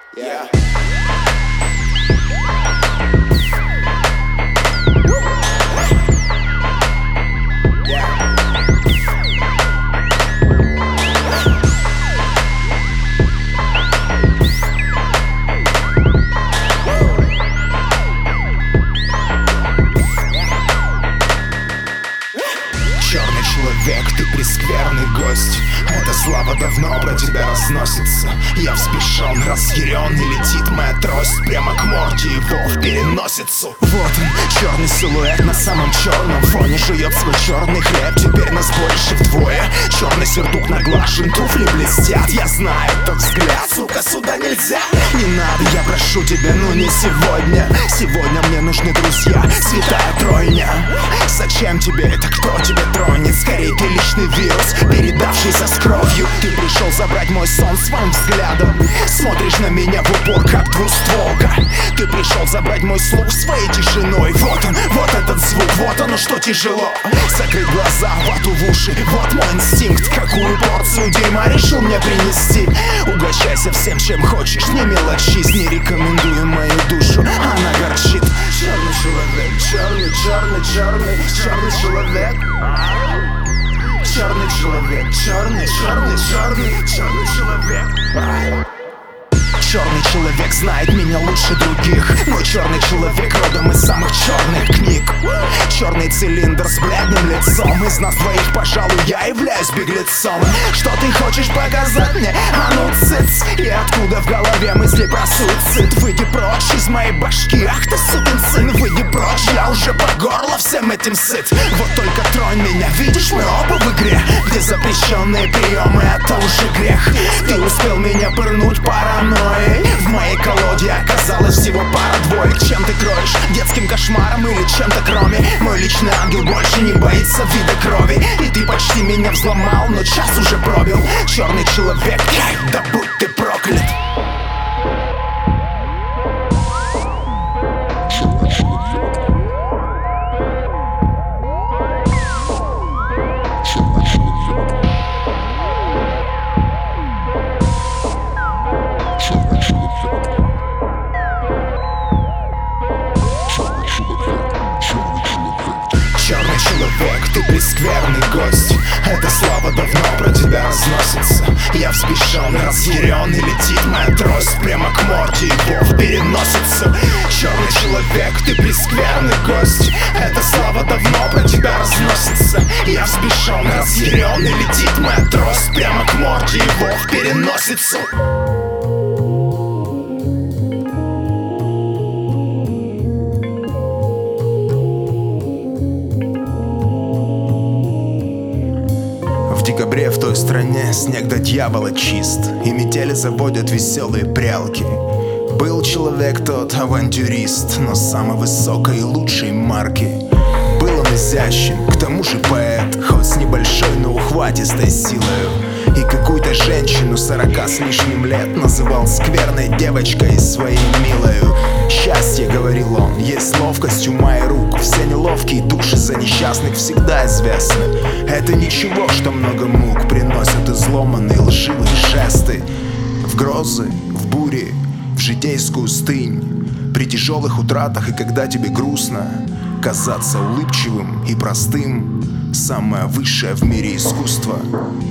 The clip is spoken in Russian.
Yeah. Черный человек, ты прескверный гость. Эта слава давно про тебя разносится. Я взбешен, разъярен, и летит моя трость прямо к морде его в переносицу. Вот он, черный силуэт на самом черном фоне. Жует свой черный хлеб, теперь нас больше вдвое. Черный сюртук наглажен, туфли блестят. Я знаю тот взгляд, сука, сюда нельзя. Не надо, я прошу тебя, ну не сегодня. Сегодня мне нужны друзья, святая тройня. Зачем тебе это, кто тебя тронет? Скорее ты личный вирус, передавшийся с кровью. Ты пришел забрать мой сон своим взглядом. Смотришь на меня в упор, как двустволка. Ты пришел забрать мой слух своей тишиной. Вот он, вот этот звук, вот оно, что тяжело. Закрыть глаза, вату в уши, вот мой инстинкт. Какую порцию дерьма решил мне принести? Угощайся всем, чем хочешь, не мелочись. Не рекомендую мою душу, она горчит. Черный человек, черный, черный, черный, черный человек. Черный человек, черный, черный, черный, черный человек. Черный человек знает меня лучше других. Мой черный человек родом из самых черных книг. Черный цилиндр с бледным лицом. Из нас двоих, пожалуй, я являюсь беглецом. Что ты хочешь показать мне? А ну цыц! И откуда в голове мысли про суицид? Выйди прочь из моей башки. Ах ты сукин сын, выйди прочь. Я уже по горло всем этим сыт. Вот только тронь меня, видишь, мы оба в игре, где запрещенные приемы, это уже грех. Ты успел меня пырнуть паранойей. В моей колоде оказалось всего пара-двоек. Чем ты кроешь? Детским кошмаром или чем-то кроме? Мой личный ангел больше не боится вида крови. И ты почти меня взломал, но час уже пробил. Черный человек, да будь ты проклят. Черный человек, ты прескверный гость. Эта слава давно про тебя разносится. Я взбешен, разъярен, и летит моя трость прямо к морде его в переносицу. Черный человек, ты прескверный гость. Эта слава давно про тебя разносится. Я взбешен, разъярен, и летит моя трость прямо к морде его в переносицу. В декабре в той стране снег до дьявола чист, и метели заводят веселые прялки. Был человек тот авантюрист, но самой высокой и лучшей марки. Был он изящен, к тому же поэт, хоть с небольшой, но ухватистой силою. И какую-то женщину 40 с лишним лет называл скверной девочкой своей милою. Счастье, говорил он, есть ловкость ума и рук. Все неловкие души за несчастных всегда известны. Это ничего, что много мук приносят изломанные лживые жесты. В грозы, в бури, в житейскую стынь, при тяжелых утратах и когда тебе грустно, казаться улыбчивым и простым — самое высшее в мире искусство.